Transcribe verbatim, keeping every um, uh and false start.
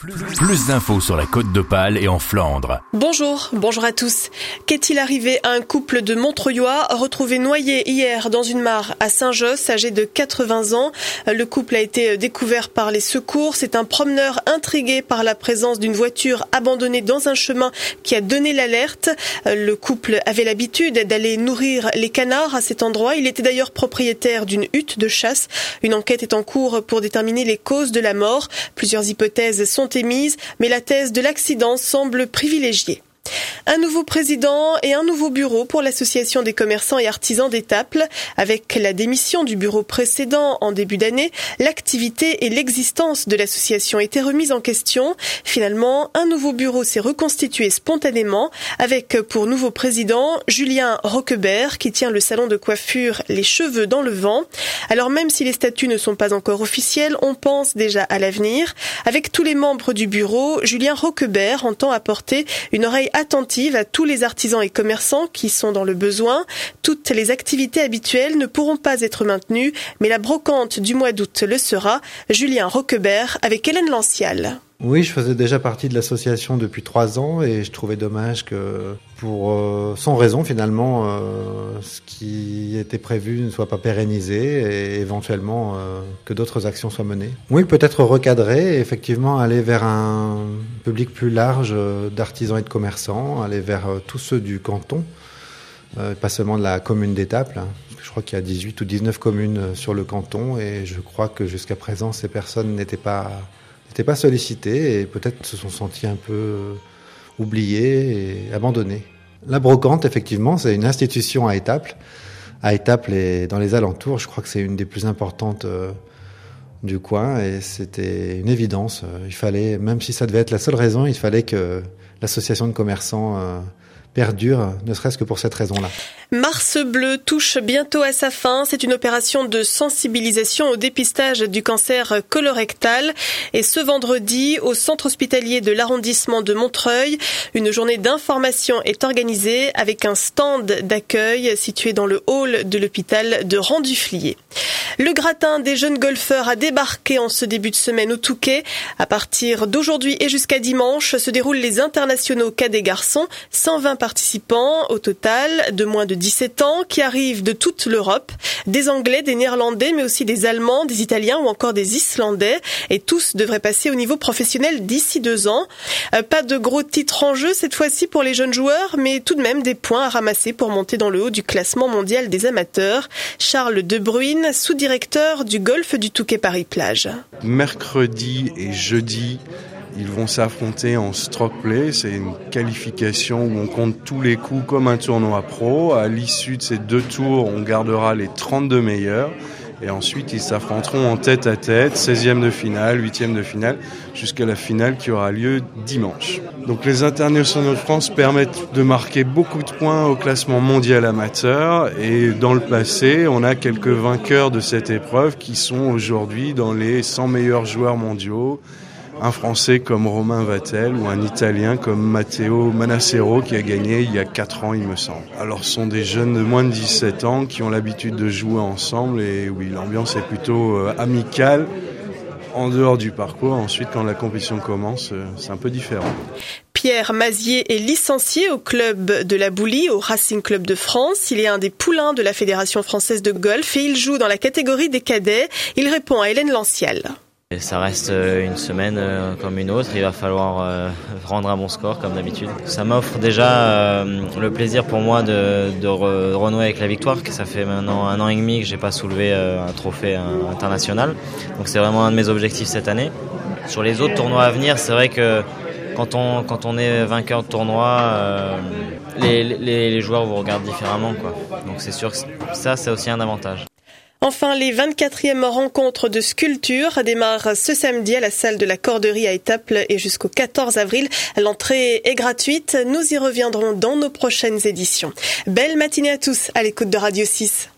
Plus d'infos sur la Côte d'Opale et en Flandre. Bonjour, bonjour à tous. Qu'est-il arrivé à un couple de Montreuillois retrouvé noyé hier dans une mare à Saint-Josse, âgé de quatre-vingts ans? Le couple a été découvert par les secours. C'est un promeneur intrigué par la présence d'une voiture abandonnée dans un chemin qui a donné l'alerte. Le couple avait l'habitude d'aller nourrir les canards à cet endroit. Il était d'ailleurs propriétaire d'une hutte de chasse. Une enquête est en cours pour déterminer les causes de la mort. Plusieurs hypothèses sont émises, mais la thèse de l'accident semble privilégiée. Un nouveau président et un nouveau bureau pour l'association des commerçants et artisans d'Étaples. Avec la démission du bureau précédent en début d'année, l'activité et l'existence de l'association étaient remises en question. Finalement, un nouveau bureau s'est reconstitué spontanément avec pour nouveau président Julien Roquebert qui tient le salon de coiffure Les Cheveux dans le Vent. Alors même si les statuts ne sont pas encore officiels, on pense déjà à l'avenir. Avec tous les membres du bureau, Julien Roquebert entend apporter une oreille attentive à tous les artisans et commerçants qui sont dans le besoin. Toutes les activités habituelles ne pourront pas être maintenues, mais la brocante du mois d'août le sera. Julien Roquebert avec Hélène Lancial. Oui, je faisais déjà partie de l'association depuis trois ans et je trouvais dommage que, pour euh, sans raison finalement, euh, ce qui était prévu ne soit pas pérennisé et éventuellement euh, que d'autres actions soient menées. Oui, peut-être recadrer, effectivement aller vers un public plus large euh, d'artisans et de commerçants, aller vers euh, tous ceux du canton, euh, pas seulement de la commune d'Étaples. Hein. Je crois qu'il y a dix-huit ou dix-neuf communes sur le canton et je crois que jusqu'à présent ces personnes n'étaient pas... n'étaient pas sollicités et peut-être se sont sentis un peu oubliés et abandonnés. La brocante, effectivement, c'est une institution à Étaples. À Étaples et dans les alentours, je crois que c'est une des plus importantes euh, du coin et c'était une évidence. Il fallait, même si ça devait être la seule raison, il fallait que l'association de commerçants euh, perdure, ne serait-ce que pour cette raison-là. Mars Bleu touche bientôt à sa fin. C'est une opération de sensibilisation au dépistage du cancer colorectal. Et ce vendredi, au centre hospitalier de l'arrondissement de Montreuil, une journée d'information est organisée avec un stand d'accueil situé dans le hall de l'hôpital de Rang-du-Flier. Le gratin des jeunes golfeurs a débarqué en ce début de semaine au Touquet. À partir d'aujourd'hui et jusqu'à dimanche se déroulent les internationaux cadets garçons. cent vingt participants au total de moins de dix-sept ans qui arrivent de toute l'Europe. Des Anglais, des Néerlandais, mais aussi des Allemands, des Italiens ou encore des Islandais. Et tous devraient passer au niveau professionnel d'ici deux ans. Pas de gros titres en jeu cette fois-ci pour les jeunes joueurs, mais tout de même des points à ramasser pour monter dans le haut du classement mondial des amateurs. Charles De Bruyne, sous-directeur du golf du Touquet Paris-Plage. Mercredi et jeudi, ils vont s'affronter en stroke play. C'est une qualification où on compte tous les coups comme un tournoi pro. À l'issue de ces deux tours, on gardera les trente-deux meilleurs. Et ensuite, ils s'affronteront en tête à tête, seizième de finale, huitième de finale, jusqu'à la finale qui aura lieu dimanche. Donc les internationaux de France permettent de marquer beaucoup de points au classement mondial amateur. Et dans le passé, on a quelques vainqueurs de cette épreuve qui sont aujourd'hui dans les cent meilleurs joueurs mondiaux. Un Français comme Romain Vatel ou un Italien comme Matteo Manassero qui a gagné il y a quatre ans, il me semble. Alors ce sont des jeunes de moins de dix-sept ans qui ont l'habitude de jouer ensemble et oui, l'ambiance est plutôt euh, amicale en dehors du parcours. Ensuite, quand la compétition commence, euh, c'est un peu différent. Pierre Mazier est licencié au club de la Boulie, au Racing Club de France. Il est un des poulains de la Fédération française de golf et il joue dans la catégorie des cadets. Il répond à Hélène Lancial. Ça reste une semaine comme une autre, il va falloir rendre un bon score comme d'habitude. Ça m'offre déjà le plaisir pour moi de, de renouer avec la victoire, que ça fait maintenant un an et demi que j'ai pas soulevé un trophée international. Donc c'est vraiment un de mes objectifs cette année. Sur les autres tournois à venir, c'est vrai que quand on, quand on est vainqueur de tournoi, les, les, les joueurs vous regardent différemment, quoi. Donc c'est sûr que ça, c'est aussi un avantage. Enfin, les vingt-quatrièmes rencontres de sculpture démarrent ce samedi à la salle de la Corderie à Étaples et jusqu'au quatorze avril. L'entrée est gratuite. Nous y reviendrons dans nos prochaines éditions. Belle matinée à tous à l'écoute de Radio six.